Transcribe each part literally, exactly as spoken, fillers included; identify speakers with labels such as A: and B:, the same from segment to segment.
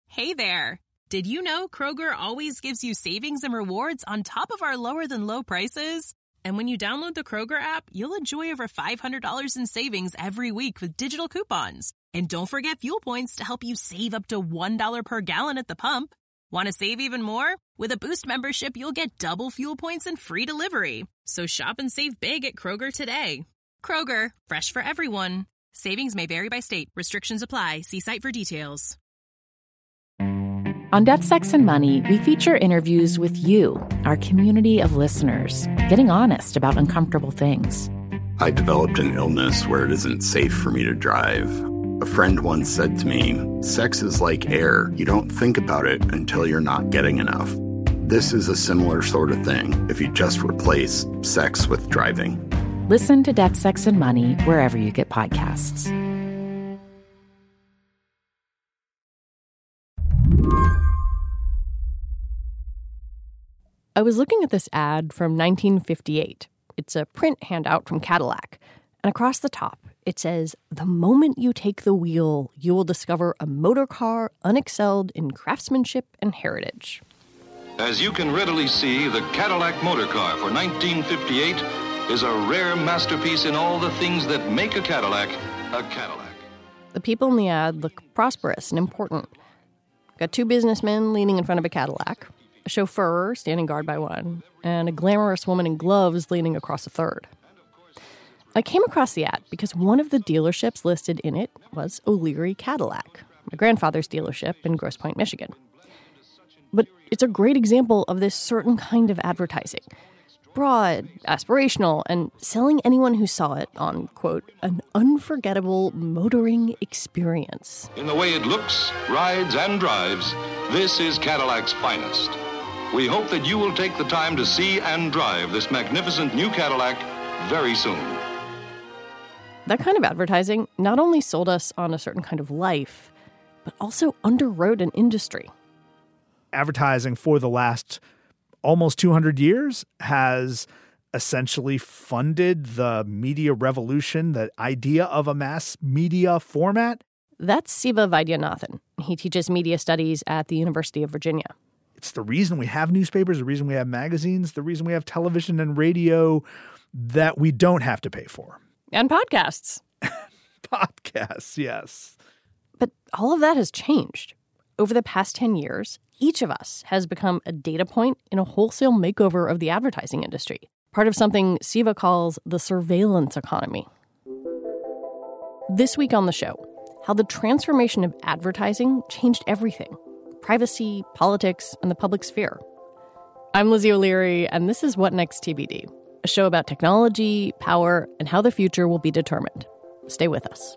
A: Hey there. Did you know Kroger always gives you savings and rewards on top of our lower-than-low prices? And when you download the Kroger app, you'll enjoy over five hundred dollars in savings every week with digital coupons. And don't forget fuel points to help you save up to one dollar per gallon at the pump. Want to save even more? With a Boost membership, you'll get double fuel points and free delivery. So shop and save big at Kroger today. Kroger, fresh for everyone. Savings may vary by state. Restrictions apply. See site for details.
B: On Death, Sex, and Money, we feature interviews with you, our community of listeners, getting honest about uncomfortable things.
C: I developed an illness where it isn't safe for me to drive. A friend once said to me, sex is like air. You don't think about it until you're not getting enough. This is a similar sort of thing if you just replace sex with driving.
B: Listen to Death, Sex, and Money wherever you get podcasts.
D: I was looking at this ad from nineteen fifty-eight. It's a print handout from Cadillac. And across the top, it says, "The moment you take the wheel, you will discover a motor car unexcelled in craftsmanship and heritage."
E: As you can readily see, the Cadillac motor car for nineteen fifty-eight is a rare masterpiece in all the things that make a Cadillac a Cadillac.
D: The people in the ad look prosperous and important. Got two businessmen leaning in front of a Cadillac, a chauffeur standing guard by one, and a glamorous woman in gloves leaning across a third. I came across the ad because one of the dealerships listed in it was O'Leary Cadillac, my grandfather's dealership in Grosse Pointe, Michigan. But it's a great example of this certain kind of advertising. Broad, aspirational, and selling anyone who saw it on, quote, an unforgettable motoring experience.
E: In the way it looks, rides, and drives, this is Cadillac's finest. We hope that you will take the time to see and drive this magnificent new Cadillac very soon.
D: That kind of advertising not only sold us on a certain kind of life, but also underwrote an industry.
F: Advertising for the last almost two hundred years has essentially funded the media revolution, the idea of a mass media format.
D: That's Siva Vaidyanathan. He teaches media studies at the University of Virginia.
F: It's the reason we have newspapers, the reason we have magazines, the reason we have television and radio that we don't have to pay for.
D: And podcasts.
F: Podcasts, yes.
D: But all of that has changed. Over the past ten years, each of us has become a data point in a wholesale makeover of the advertising industry, part of something Siva calls the surveillance economy. This week on the show, how the transformation of advertising changed everything: privacy, politics, and the public sphere. I'm Lizzie O'Leary, and this is What Next T B D, a show about technology, power, and how the future will be determined. Stay with us.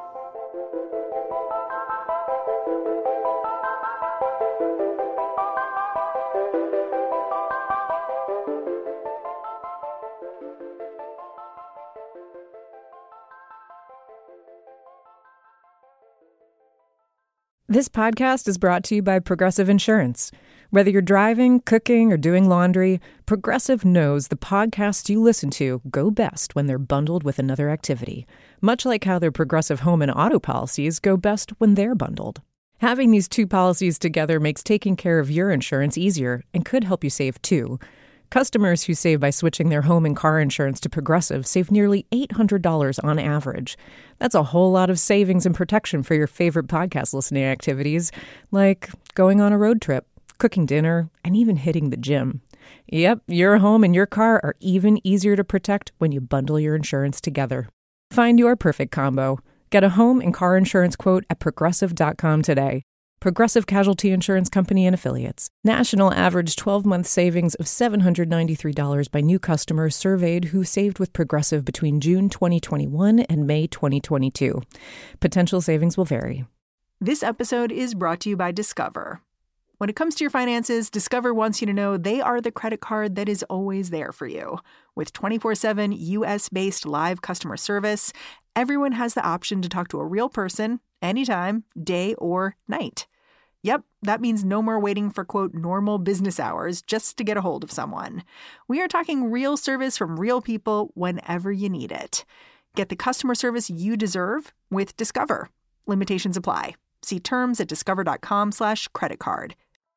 G: This podcast is brought to you by Progressive Insurance. Whether you're driving, cooking, or doing laundry, Progressive knows the podcasts you listen to go best when they're bundled with another activity, much like how their Progressive home and auto policies go best when they're bundled. Having these two policies together makes taking care of your insurance easier and could help you save too. Customers who save by switching their home and car insurance to Progressive save nearly eight hundred dollars on average. That's a whole lot of savings and protection for your favorite podcast listening activities, like going on a road trip, cooking dinner, and even hitting the gym. Yep, your home and your car are even easier to protect when you bundle your insurance together. Find your perfect combo. Get a home and car insurance quote at progressive dot com today. Progressive Casualty Insurance Company and Affiliates. National average twelve-month savings of seven hundred ninety-three dollars by new customers surveyed who saved with Progressive between June twenty twenty-one and May twenty twenty-two. Potential savings will vary.
H: This episode is brought to you by Discover. When it comes to your finances, Discover wants you to know they are the credit card that is always there for you. With twenty-four seven U S-based live customer service, everyone has the option to talk to a real person anytime, day or night. Yep, that means no more waiting for, quote, normal business hours just to get a hold of someone. We are talking real service from real people whenever you need it. Get the customer service you deserve with Discover. Limitations apply. See terms at discover.com slash credit card.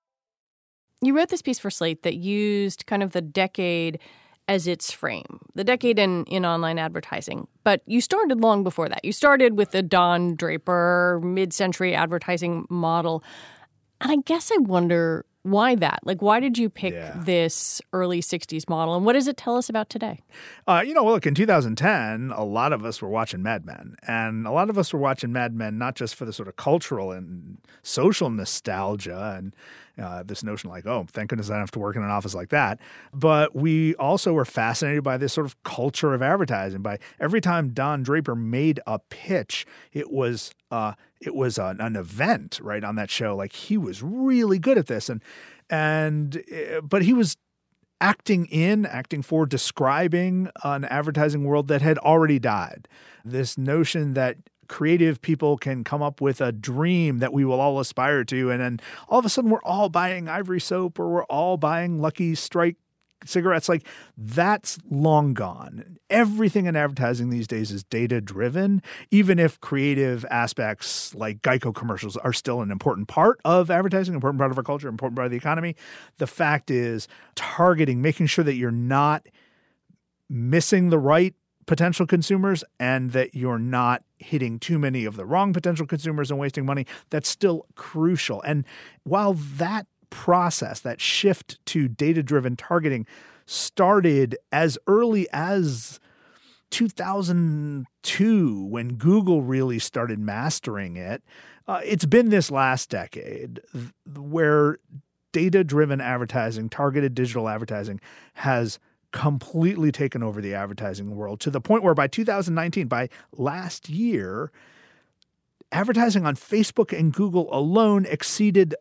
D: You wrote this piece for Slate that used kind of the decade as its frame, the decade in, in online advertising. But you started long before that. You started with the Don Draper mid-century advertising model. And I guess I wonder why that? Like, why did you pick
F: yeah.
D: this early sixties model? And what does it tell us about today?
F: Uh, you know, look, in two thousand ten, a lot of us were watching Mad Men. And a lot of us were watching Mad Men not just for the sort of cultural and social nostalgia and uh, this notion like, oh, thank goodness I don't have to work in an office like that. But we also were fascinated by this sort of culture of advertising. By every time Don Draper made a pitch, it was uh, it was an, an event, right, on that show. Like, he was really good at this. And and but he was acting in, acting for, describing an advertising world that had already died. This notion that creative people can come up with a dream that we will all aspire to, and then all of a sudden we're all buying Ivory soap or we're all buying Lucky Strike cigarettes. Like, that's long gone. Everything in advertising these days is data-driven, even if creative aspects like Geico commercials are still an important part of advertising, important part of our culture, important part of the economy. The fact is targeting, making sure that you're not missing the right potential consumers and that you're not hitting too many of the wrong potential consumers and wasting money, that's still crucial. And while that process, that shift to data-driven targeting started as early as two thousand two when Google really started mastering it, uh, it's been this last decade where data-driven advertising, targeted digital advertising has completely taken over the advertising world to the point where by two thousand nineteen, by last year, advertising on Facebook and Google alone exceeded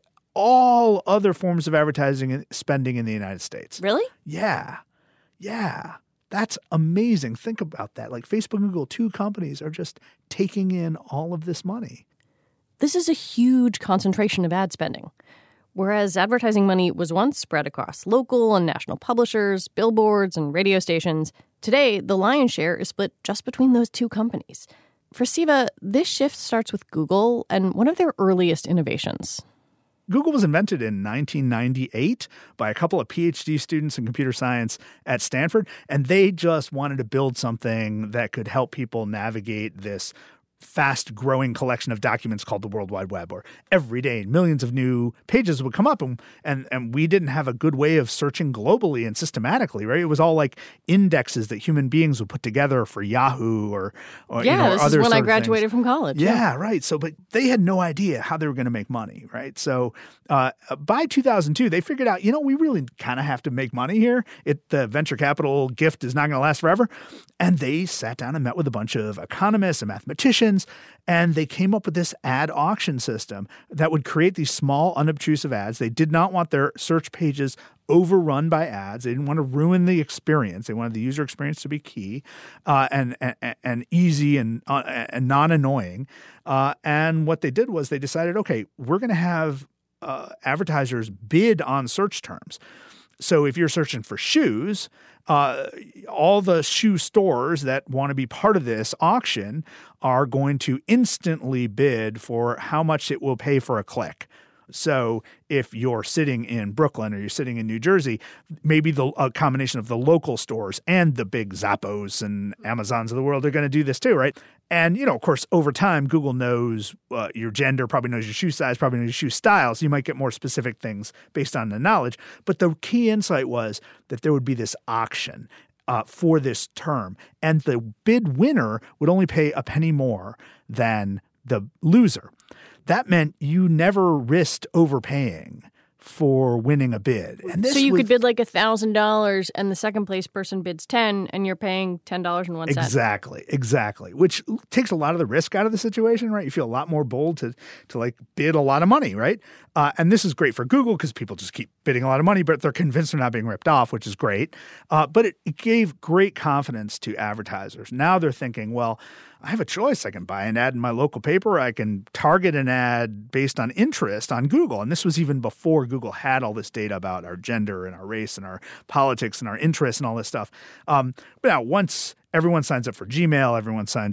F: all other forms of advertising and spending in the United States.
D: Really?
F: Yeah. Yeah. That's amazing. Think about that. Like, Facebook and Google, two companies, are just taking in all of this money.
D: This is a huge concentration of ad spending. Whereas advertising money was once spread across local and national publishers, billboards, and radio stations, today the lion's share is split just between those two companies. For Siva, this shift starts with Google and one of their earliest innovations.
F: Google was invented in nineteen ninety-eight by a couple of PhD students in computer science at Stanford, and they just wanted to build something that could help people navigate this fast-growing collection of documents called the World Wide Web, where every day millions of new pages would come up, and, and and we didn't have a good way of searching globally and systematically, right? It was all like indexes that human beings would put together for Yahoo or, or
D: yeah,
F: you know,
D: this
F: other
D: is when I
F: sort of
D: graduated
F: things.
D: from college.
F: Yeah,
D: yeah,
F: right. So, but they had no idea how they were going to make money, right? So uh, by two thousand two, they figured out, you know, we really kind of have to make money here. It the venture capital gift is not going to last forever. And they sat down and met with a bunch of economists and mathematicians, and they came up with this ad auction system that would create these small, unobtrusive ads. They did not want their search pages overrun by ads. They didn't want to ruin the experience. They wanted the user experience to be key uh, and, and and easy and uh, and non-annoying. Uh, and what they did was they decided, okay, we're going to have uh, advertisers bid on search terms. So if you're searching for shoes, uh, all the shoe stores that want to be part of this auction are going to instantly bid for how much it will pay for a click. So if you're sitting in Brooklyn or you're sitting in New Jersey, maybe the a combination of the local stores and the big Zappos and Amazons of the world are going to do this too, right? And, you know, of course, over time, Google knows uh, your gender, probably knows your shoe size, probably knows your shoe style. So you might get more specific things based on the knowledge. But the key insight was that there would be this auction uh, for this term. And the bid winner would only pay a penny more than the loser. That meant you never risked overpaying for winning a bid. And this
D: so you
F: was,
D: could bid like one thousand dollars and the second place person bids ten and you're paying ten dollars and one cent.
F: Exactly, exactly, which takes a lot of the risk out of the situation, right? You feel a lot more bold to to like bid a lot of money, right? Uh, and this is great for Google because people just keep bidding a lot of money, but they're convinced they're not being ripped off, which is great. Uh, but it, it gave great confidence to advertisers. Now they're thinking, well, I have a choice. I can buy an ad in my local paper. I can target an ad based on interest on Google. And this was even before Google had all this data about our gender and our race and our politics and our interests and all this stuff. Um, but now once everyone signs up for Gmail, everyone signs up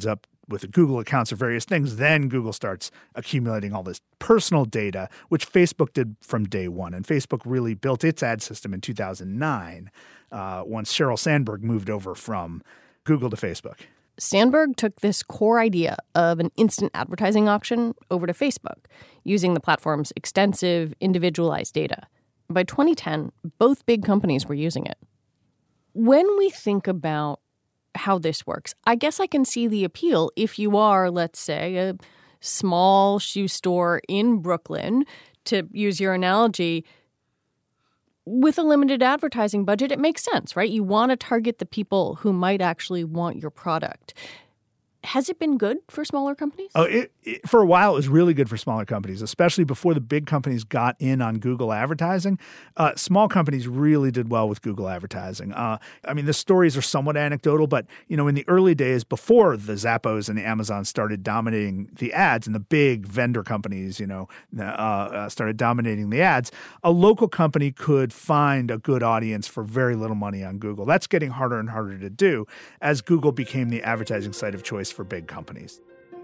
F: with the Google accounts or various things. Then Google starts accumulating all this personal data, which Facebook did from day one. And Facebook really built its ad system in two thousand nine uh, once Sheryl Sandberg moved over from Google to Facebook.
D: Sandberg took this core idea of an instant advertising auction over to Facebook, using the platform's extensive, individualized data. By twenty ten, both big companies were using it. When we think about how this works, I guess I can see the appeal if you are, let's say, a small shoe store in Brooklyn, to use your analogy. With a limited advertising budget, it makes sense, right? You want to target the people who might actually want your product. Has it been good for smaller companies?
F: Oh, it, it, for a while, it was really good for smaller companies, especially before the big companies got in on Google advertising. Uh, small companies really did well with Google advertising. Uh, I mean, the stories are somewhat anecdotal, but, you know, in the early days before the Zappos and the Amazons started dominating the ads and the big vendor companies, you know, uh, uh, started dominating the ads, a local company could find a good audience for very little money on Google. That's getting harder and harder to do as Google became the advertising site of choice for big companies.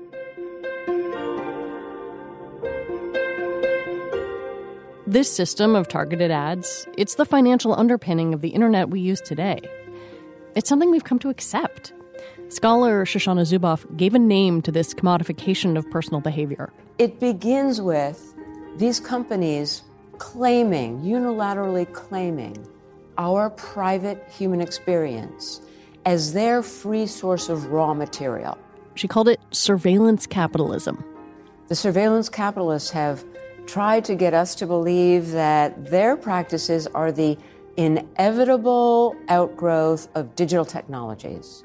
D: This system of targeted ads, it's the financial underpinning of the internet we use today. It's something we've come to accept. Scholar Shoshana Zuboff gave a name to this commodification of personal behavior.
I: It begins with these companies claiming, unilaterally claiming, our private human experience as their free source of raw material.
D: She called it surveillance capitalism.
I: The surveillance capitalists have tried to get us to believe that their practices are the inevitable outgrowth of digital technologies.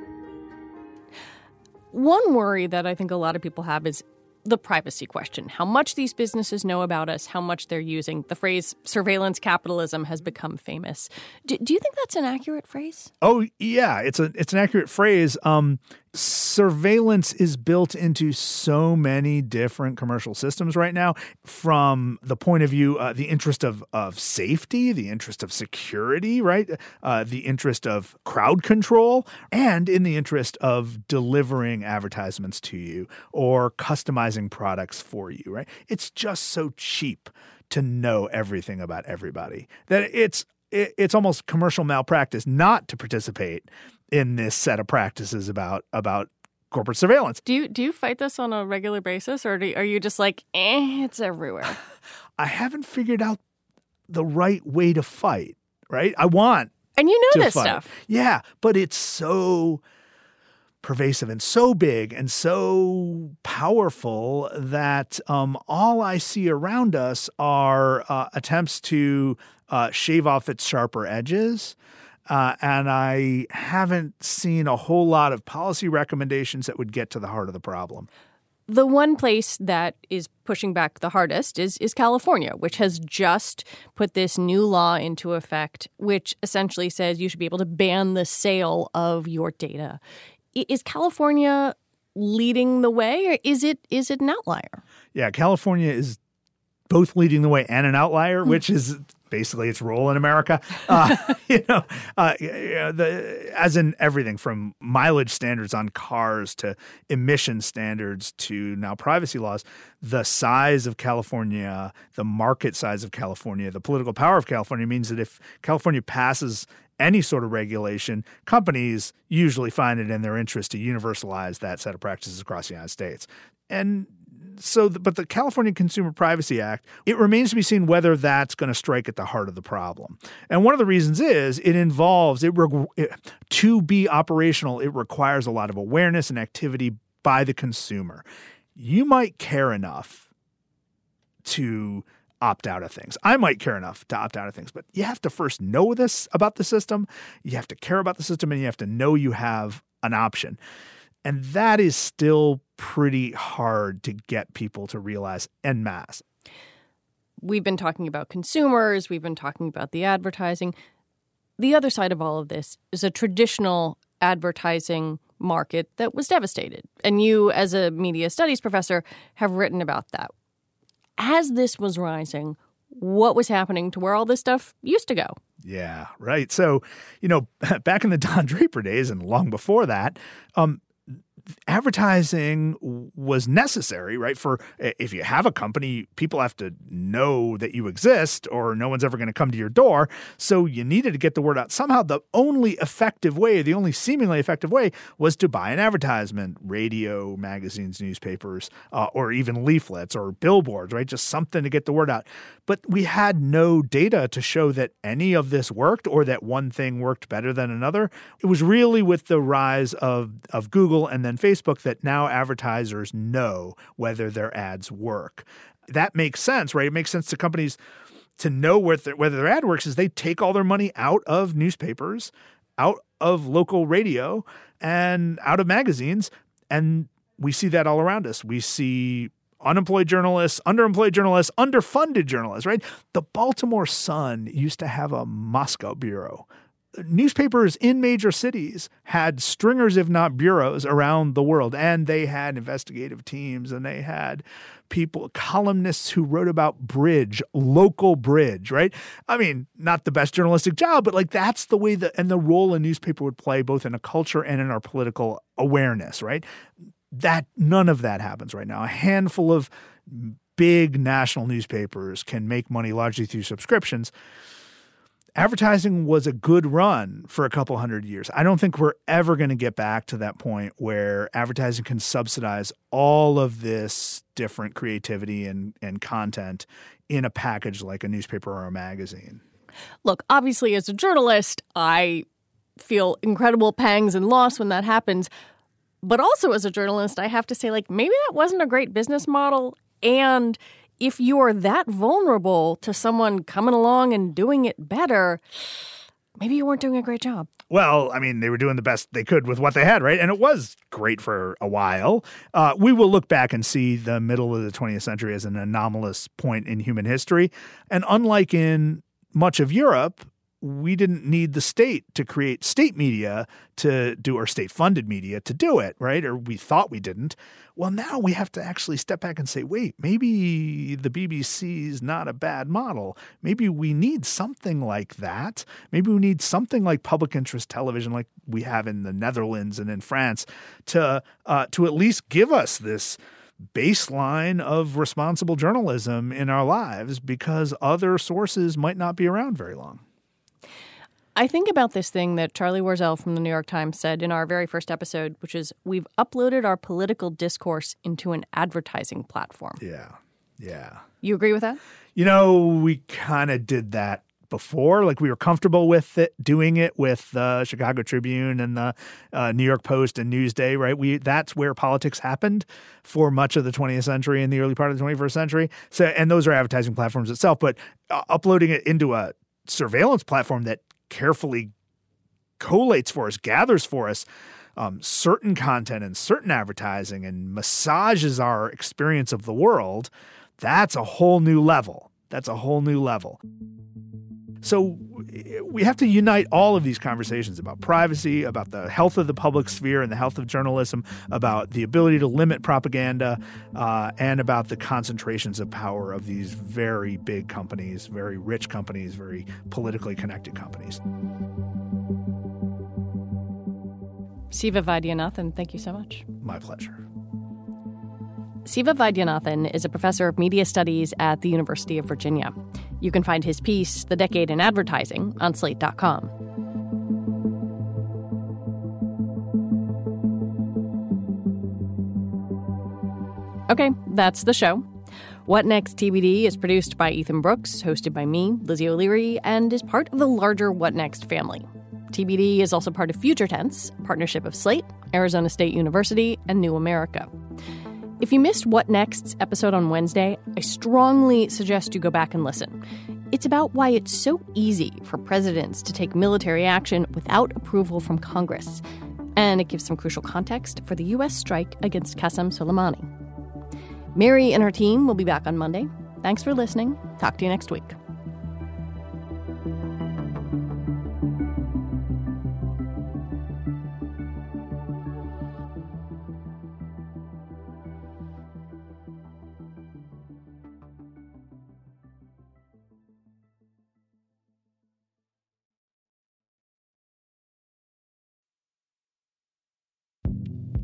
D: One worry that I think a lot of people have is the privacy question. How much these businesses know about us, how much they're using. The phrase surveillance capitalism has become famous. Do, do you think that's an accurate phrase?
F: Oh, yeah, it's a it's an accurate phrase. Um, surveillance is built into so many different commercial systems right now, from the point of view, uh, the interest of, of safety, the interest of security, right? Uh, the interest of crowd control, and in the interest of delivering advertisements to you or customizing products for you, right? It's just so cheap to know everything about everybody that it's it, it's almost commercial malpractice not to participate in this set of practices about about corporate surveillance.
D: Do you do you fight this on a regular basis, or do, are you just like, eh, it's everywhere?
F: I haven't figured out the right way to fight, right? I want
D: And you know
F: to
D: this
F: fight.
D: stuff.
F: Yeah, but it's so pervasive and so big and so powerful that um, all I see around us are uh, attempts to uh, shave off its sharper edges. Uh, and I haven't seen a whole lot of policy recommendations that would get to the heart of the problem.
D: The one place that is pushing back the hardest is, is California, which has just put this new law into effect, which essentially says you should be able to ban the sale of your data. Is California leading the way, or is it is it an outlier?
F: Yeah, California is both leading the way and an outlier, which is basically its role in America. Uh, you know, uh, the, as in everything from mileage standards on cars to emission standards to now privacy laws, the size of California, the market size of California, the political power of California means that if California passes any sort of regulation, companies usually find it in their interest to universalize that set of practices across the United States. And so, the, but the California Consumer Privacy Act, it remains to be seen whether that's going to strike at the heart of the problem. And one of the reasons is it involves, it, it to be operational, it requires a lot of awareness and activity by the consumer. You might care enough to opt out of things. I might care enough to opt out of things, but you have to first know this about the system. You have to care about the system, and you have to know you have an option. And that is still pretty hard to get people to realize en masse.
D: We've been talking about consumers. We've been talking about the advertising. The other side of all of this is a traditional advertising market that was devastated. And you, as a media studies professor, have written about that. As this was rising, what was happening to where all this stuff used to go?
F: Yeah, right. So, you know, back in the Don Draper days and long before that, um, advertising was necessary, right? For if you have a company, people have to know that you exist or no one's ever going to come to your door. So you needed to get the word out. Somehow the only effective way, the only seemingly effective way was to buy an advertisement, radio, magazines, newspapers, uh, or even leaflets or billboards, right? Just something to get the word out. But we had no data to show that any of this worked or that one thing worked better than another. It was really with the rise of, of Google and then Facebook that now advertisers know whether their ads work. That makes sense, right? It makes sense to companies to know whether, whether their ad works is they take all their money out of newspapers, out of local radio, and out of magazines. And we see that all around us. We see unemployed journalists, underemployed journalists, underfunded journalists, right? The Baltimore Sun used to have a Moscow bureau. Newspapers in major cities had stringers, if not bureaus, around the world, and they had investigative teams, and they had people, columnists who wrote about bridge, local bridge, right? I mean, not the best journalistic job, but like that's the way that, and the role a newspaper would play both in a culture and in our political awareness, right? That none of that happens right now. A handful of big national newspapers can make money largely through subscriptions. Advertising was a good run for a couple hundred years. I don't think we're ever going to get back to that point where advertising can subsidize all of this different creativity and, and content in a package like a newspaper or a magazine.
D: Look, obviously, as a journalist, I feel incredible pangs and loss when that happens. But also as a journalist, I have to say, like, maybe that wasn't a great business model. And if you're that vulnerable to someone coming along and doing it better, maybe you weren't doing a great job.
F: Well, I mean, they were doing the best they could with what they had, right? And it was great for a while. Uh, we will look back and see the middle of the twentieth century as an anomalous point in human history. And unlike in much of Europe, we didn't need the state to create state media to do, or state-funded media to do it, right? Or we thought we didn't. Well, now we have to actually step back and say, wait, maybe the B B C is not a bad model. Maybe we need something like that. Maybe we need something like public interest television like we have in the Netherlands and in France to uh, to at least give us this baseline of responsible journalism in our lives because other sources might not be around very long.
D: I think about this thing that Charlie Warzel from the New York Times said in our very first episode, which is we've uploaded our political discourse into an advertising platform.
F: Yeah. Yeah.
D: You agree with that?
F: You know, we kind of did that before. Like we were comfortable with it, doing it with the Chicago Tribune and the uh, New York Post and Newsday, right? We that's where politics happened for much of the twentieth century and the early part of the twenty-first century. So, and those are advertising platforms itself, but uh, uploading it into a surveillance platform that carefully collates for us, gathers for us um, certain content and certain advertising and massages our experience of the world, that's a whole new level. That's a whole new level. So we have to unite all of these conversations about privacy, about the health of the public sphere and the health of journalism, about the ability to limit propaganda, uh, and about the concentrations of power of these very big companies, very rich companies, very politically connected companies.
D: Siva Vaidyanathan, thank you so much.
F: My pleasure.
D: Siva Vaidyanathan is a professor of media studies at the University of Virginia. You can find his piece, The Decade in Advertising, on slate dot com. Okay, that's the show. What Next T B D is produced by Ethan Brooks, hosted by me, Lizzie O'Leary, and is part of the larger What Next family. T B D is also part of Future Tense, a partnership of Slate, Arizona State University, and New America. If you missed What Next's episode on Wednesday, I strongly suggest you go back and listen. It's about why it's so easy for presidents to take military action without approval from Congress. And it gives some crucial context for the U S strike against Qasem Soleimani. Mary and her team will be back on Monday. Thanks for listening. Talk to you next week.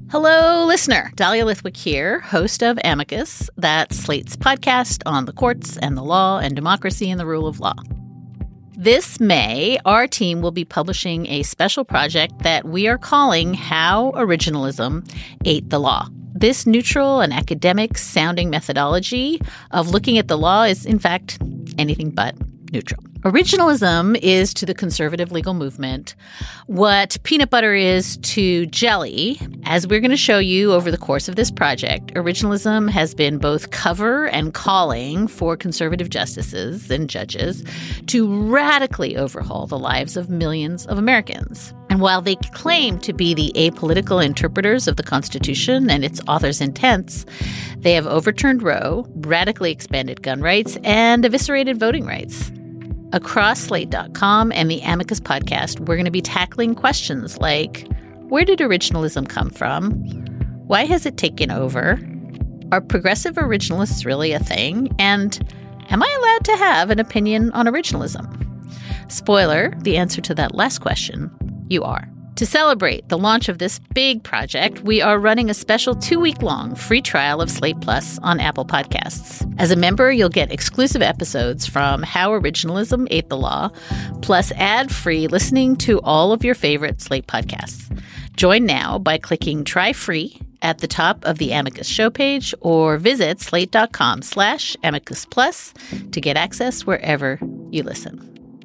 J: Hello, listener. Dahlia Lithwick here, host of Amicus, that's Slate's podcast on the courts and the law and democracy and the rule of law. This May, our team will be publishing a special project that we are calling How Originalism Ate the Law. This neutral and academic-sounding methodology of looking at the law is, in fact, anything but neutral. Originalism is to the conservative legal movement what peanut butter is to jelly. As we're going to show you over the course of this project, originalism has been both cover and calling for conservative justices and judges to radically overhaul the lives of millions of Americans. And while they claim to be the apolitical interpreters of the Constitution and its author's intents, they have overturned Roe, radically expanded gun rights, and eviscerated voting rights. Across Slate dot com and the Amicus podcast, we're going to be tackling questions like, where did originalism come from? Why has it taken over? Are progressive originalists really a thing? And am I allowed to have an opinion on originalism? Spoiler, the answer to that last question, you are. To celebrate the launch of this big project, we are running a special two-week-long free trial of Slate Plus on Apple Podcasts. As a member, you'll get exclusive episodes from How Originalism Ate the Law, plus ad-free listening to all of your favorite Slate podcasts. Join now by clicking Try Free at the top of the Amicus show page or visit slate.com slash Amicus Plus to get access wherever you listen.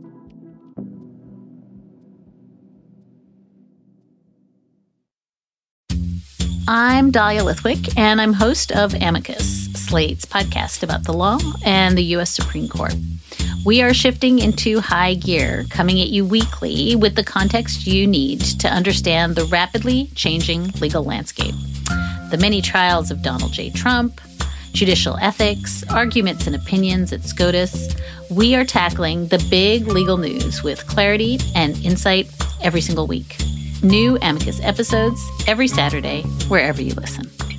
J: I'm Dahlia Lithwick, and I'm host of Amicus, Slate's podcast about the law and the U S Supreme Court. We are shifting into high gear, coming at you weekly with the context you need to understand the rapidly changing legal landscape. The many trials of Donald J. Trump, judicial ethics, arguments and opinions at SCOTUS. We are tackling the big legal news with clarity and insight every single week. New Amicus episodes every Saturday, wherever you listen.